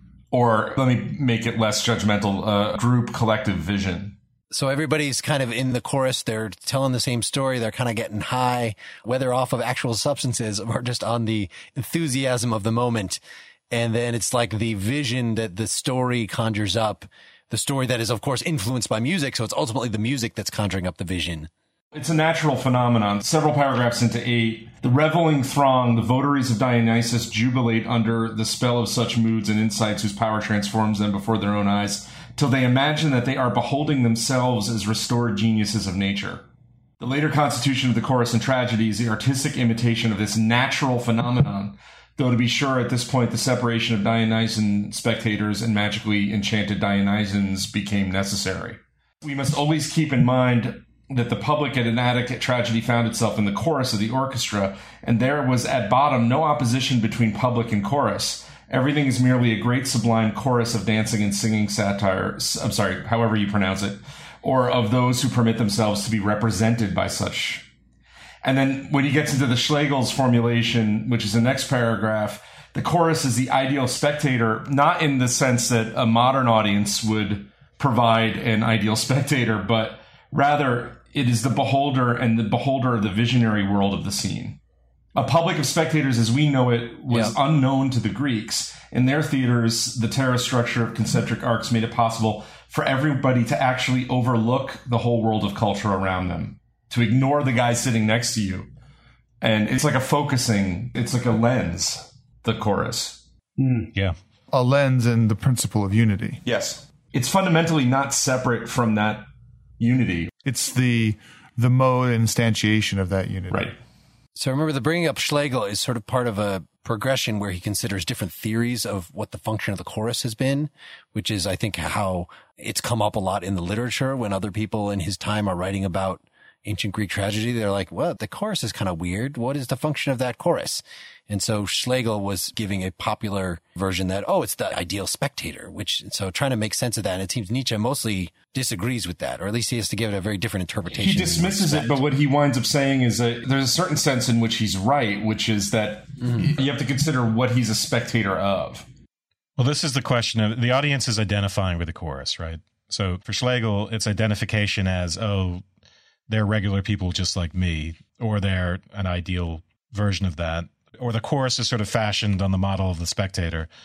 Or let me make it less judgmental, uh, group collective vision. So everybody's kind of in the chorus. They're telling the same story. They're kind of getting high, whether off of actual substances or just on the enthusiasm of the moment. And then it's like the vision that the story conjures up, the story that is, of course, influenced by music. So it's ultimately the music that's conjuring up the vision. It's a natural phenomenon. Several paragraphs into eight, the reveling throng, the votaries of Dionysus, jubilate under the spell of such moods and insights whose power transforms them before their own eyes, till they imagine that they are beholding themselves as restored geniuses of nature. The later constitution of the chorus in tragedy is the artistic imitation of this natural phenomenon, though to be sure at this point the separation of Dionysian spectators and magically enchanted Dionysians became necessary. We must always keep in mind that the public at an Attic tragedy found itself in the chorus of the orchestra, and there was at bottom no opposition between public and chorus. Everything is merely a great sublime chorus of dancing and singing satire, I'm sorry, however you pronounce it, or of those who permit themselves to be represented by such. And then when he gets into the Schlegel's formulation, which is the next paragraph, the chorus is the ideal spectator, not in the sense that a modern audience would provide an ideal spectator, but rather it is the beholder and the beholder of the visionary world of the scene. A public of spectators as we know it was yeah. unknown to the Greeks. In their theaters, the terra structure of concentric arcs made it possible for everybody to actually overlook the whole world of culture around them, to ignore the guy sitting next to you. And it's like a focusing, it's like a lens, the chorus. Mm. Yeah. A lens and the principle of unity. Yes. It's fundamentally not separate from that unity. It's the the mode and instantiation of that unity. Right. So remember, the bringing up Schlegel is sort of part of a progression where he considers different theories of what the function of the chorus has been, which is, I think, how it's come up a lot in the literature when other people in his time are writing about ancient Greek tragedy. They're like, well, the chorus is kind of weird. What is the function of that chorus? And so Schlegel was giving a popular version that, oh, it's the ideal spectator, which, so trying to make sense of that. And it seems Nietzsche mostly disagrees with that, or at least he has to give it a very different interpretation. He dismisses it, but what he winds up saying is that there's a certain sense in which he's right, which is that mm-hmm. you have to consider what he's a spectator of. Well, this is the question of the audience is identifying with the chorus, right? So for Schlegel, it's identification as, oh, they're regular people just like me, or they're an ideal version of that. Or the chorus is sort of fashioned on the model of the spectator.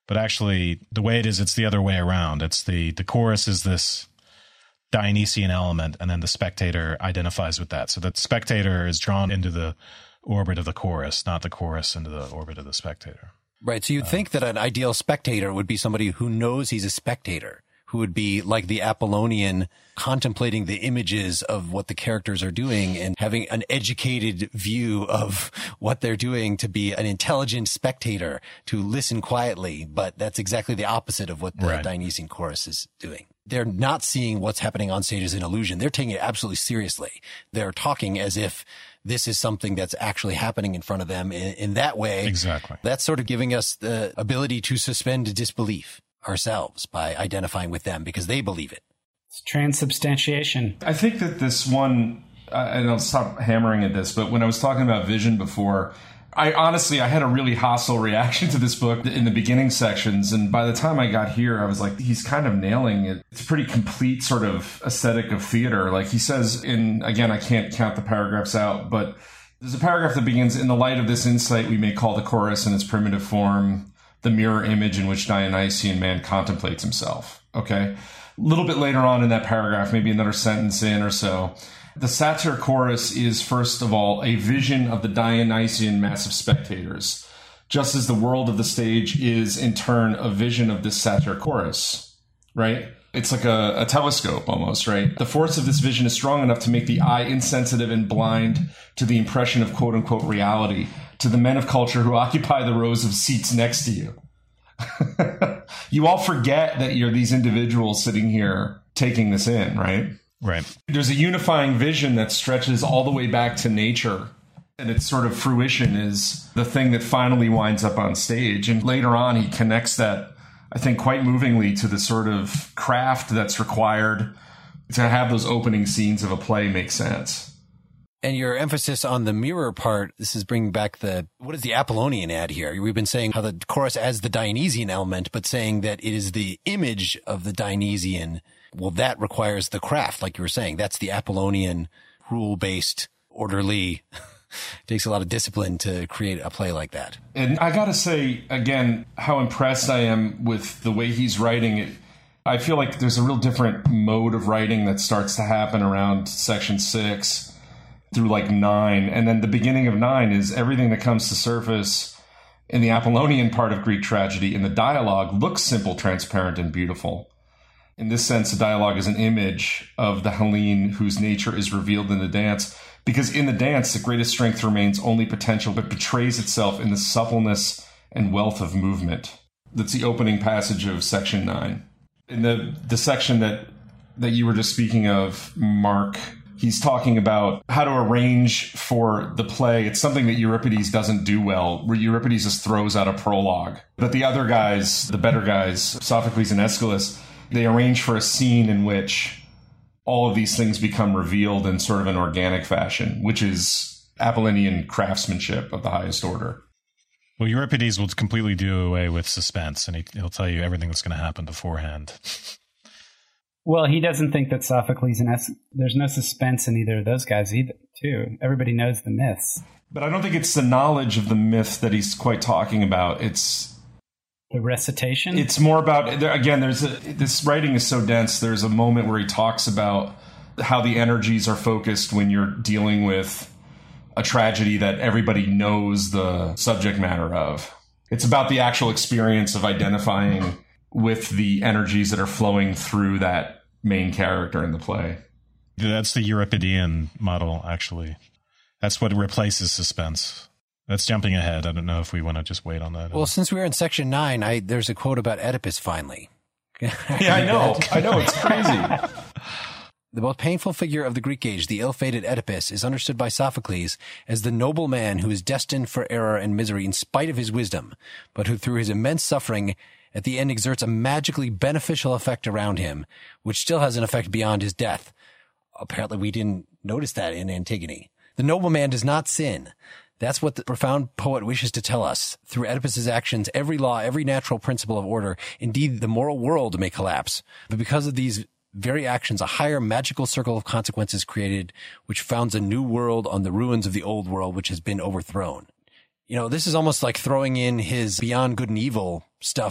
But actually, the way it is, it's the other way around. It's the, the chorus is this Dionysian element, and then the spectator identifies with that. So the spectator is drawn into the orbit of the chorus, not the chorus into the orbit of the spectator. Right. So you'd uh, think that an ideal spectator would be somebody who knows he's a spectator, who would be like the Apollonian, contemplating the images of what the characters are doing and having an educated view of what they're doing, to be an intelligent spectator, to listen quietly. But that's exactly the opposite of what the right. Dionysian chorus is doing. They're not seeing what's happening on stage as an illusion. They're taking it absolutely seriously. They're talking as if this is something that's actually happening in front of them in, in that way. Exactly. That's sort of giving us the ability to suspend disbelief ourselves by identifying with them because they believe it. It's transubstantiation. I think that this one, uh, and I'll stop hammering at this, but when I was talking about vision before, I honestly, I had a really hostile reaction to this book in the beginning sections. And by the time I got here, I was like, he's kind of nailing it. It's a pretty complete sort of aesthetic of theater. Like he says in, again, I can't count the paragraphs out, but there's a paragraph that begins, in the light of this insight, we may call the chorus in its primitive form the mirror image in which Dionysian man contemplates himself. Okay. A little bit later on in that paragraph, maybe another sentence in or so, the satyr chorus is, first of all, a vision of the Dionysian mass of spectators, just as the world of the stage is, in turn, a vision of this satyr chorus, right? It's like a, a telescope almost, right? The force of this vision is strong enough to make the eye insensitive and blind to the impression of quote-unquote reality, to the men of culture who occupy the rows of seats next to you. You all forget that you're these individuals sitting here taking this in, right? Right. There's a unifying vision that stretches all the way back to nature, and its sort of fruition is the thing that finally winds up on stage. And later on, he connects that, I think, quite movingly to the sort of craft that's required to have those opening scenes of a play make sense. And your emphasis on the mirror part, this is bringing back the, what is the Apollonian add here? We've been saying how the chorus adds the Dionysian element, but saying that it is the image of the Dionysian. Well, that requires the craft, like you were saying. That's the Apollonian, rule-based, orderly. It takes a lot of discipline to create a play like that. And I got to say, again, how impressed I am with the way he's writing it. I feel like there's a real different mode of writing that starts to happen around section six through like nine. And then the beginning of nine is everything that comes to surface in the Apollonian part of Greek tragedy in the dialogue looks simple, transparent, and beautiful. In this sense, the dialogue is an image of the Hellene whose nature is revealed in the dance, because in the dance, the greatest strength remains only potential, but betrays itself in the suppleness and wealth of movement. That's the opening passage of section nine. In the, the section that, that you were just speaking of, Mark, he's talking about how to arrange for the play. It's something that Euripides doesn't do well, where Euripides just throws out a prologue. But the other guys, the better guys, Sophocles and Aeschylus, they arrange for a scene in which all of these things become revealed in sort of an organic fashion, which is Apollonian craftsmanship of the highest order. Well, Euripides will completely do away with suspense, and he, he'll tell you everything that's going to happen beforehand. Well, he doesn't think that Sophocles and Es- there's no suspense in either of those guys either, too. Everybody knows the myths. But I don't think it's the knowledge of the myth that he's quite talking about. It's the recitation. It's more about, again, there's a, this writing is so dense. There's a moment where he talks about how the energies are focused when you're dealing with a tragedy that everybody knows the subject matter of. It's about the actual experience of identifying with the energies that are flowing through that main character in the play. That's the Euripidean model, actually. That's what replaces suspense. That's jumping ahead. I don't know if we want to just wait on that. Well, since we're in section nine, I, there's a quote about Oedipus finally. Yeah, I know. I know. It's crazy. The most painful figure of the Greek age, the ill-fated Oedipus, is understood by Sophocles as the noble man who is destined for error and misery in spite of his wisdom, but who through his immense suffering at the end exerts a magically beneficial effect around him, which still has an effect beyond his death. Apparently we didn't notice that in Antigone. The noble man does not sin. That's what the profound poet wishes to tell us. Through Oedipus's actions, every law, every natural principle of order, indeed the moral world may collapse. But because of these very actions, a higher magical circle of consequences created, which founds a new world on the ruins of the old world, which has been overthrown. You know, this is almost like throwing in his beyond good and evil stuff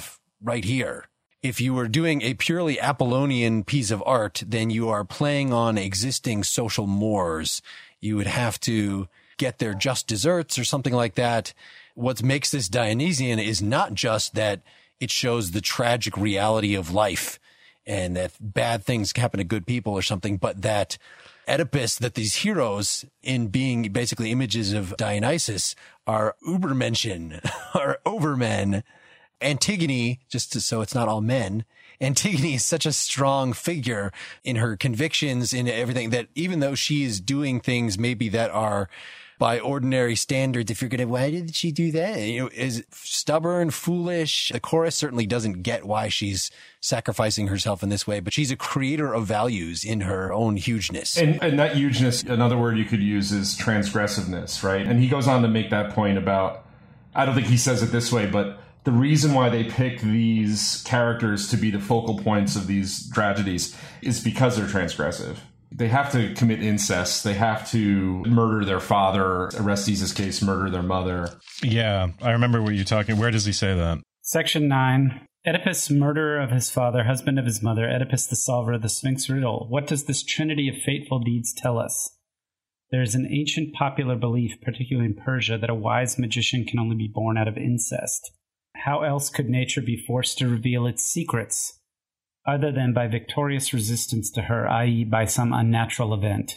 right here. If you were doing a purely Apollonian piece of art, then you are playing on existing social mores. You would have to get their just desserts or something like that. What makes this Dionysian is not just that it shows the tragic reality of life and that bad things happen to good people or something, but that Oedipus, that these heroes, in being basically images of Dionysus, are Ubermenschen, are overmen. Antigone, just to, so it's not all men, Antigone is such a strong figure in her convictions, in everything, that even though she is doing things maybe that are by ordinary standards, if you're going to, why did she do that? You know, is stubborn, foolish. The chorus certainly doesn't get why she's sacrificing herself in this way, but she's a creator of values in her own hugeness. And, and that hugeness, another word you could use is transgressiveness, right? And he goes on to make that point about, I don't think he says it this way, but the reason why they pick these characters to be the focal points of these tragedies is because they're transgressive. They have to commit incest. They have to murder their father. Orestes' case, murder their mother. Yeah, I remember what you're talking. Where does he say that? Section nine. Oedipus, murderer of his father, husband of his mother. Oedipus, the solver of the Sphinx riddle. What does this trinity of fateful deeds tell us? There is an ancient popular belief, particularly in Persia, that a wise magician can only be born out of incest. How else could nature be forced to reveal its secrets, other than by victorious resistance to her, that is by some unnatural event?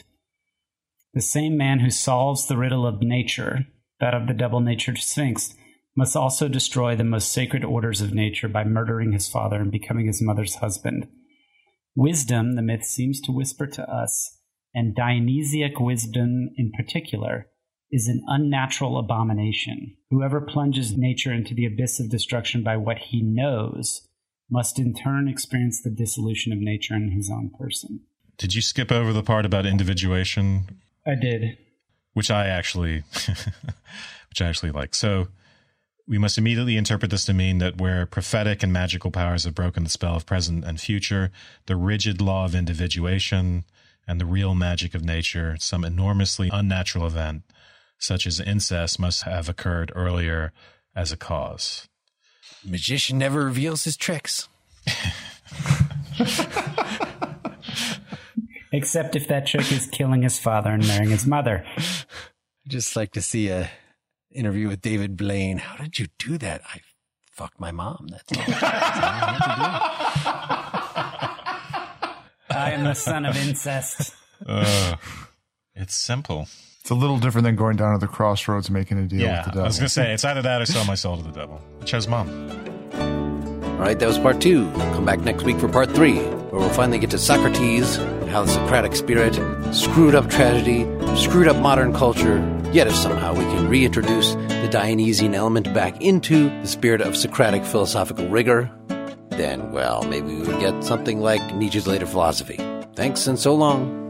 The same man who solves the riddle of nature, that of the double-natured Sphinx, must also destroy the most sacred orders of nature by murdering his father and becoming his mother's husband. Wisdom, the myth seems to whisper to us, and Dionysiac wisdom in particular, is an unnatural abomination. Whoever plunges nature into the abyss of destruction by what he knows must in turn experience the dissolution of nature in his own person. Did you skip over the part about individuation? I did. Which I actually, which I actually like. So we must immediately interpret this to mean that where prophetic and magical powers have broken the spell of present and future, the rigid law of individuation and the real magic of nature, some enormously unnatural event, such as incest, must have occurred earlier as a cause. Magician never reveals his tricks. Except if that trick is killing his father and marrying his mother. I'd just like to see a interview with David Blaine. How did you do that? I fucked my mom. That's all. That's all I, I am the son of incest. Uh, it's simple. It's a little different than going down to the crossroads and making a deal Yeah, with the devil. I was going to say, it's either that or sell my soul to the devil. I chose mom. All right, that was part two. Come back next week for part three, where we'll finally get to Socrates and how the Socratic spirit screwed up tragedy, screwed up modern culture. Yet if somehow we can reintroduce the Dionysian element back into the spirit of Socratic philosophical rigor, then, well, maybe we would get something like Nietzsche's later philosophy. Thanks, and so long.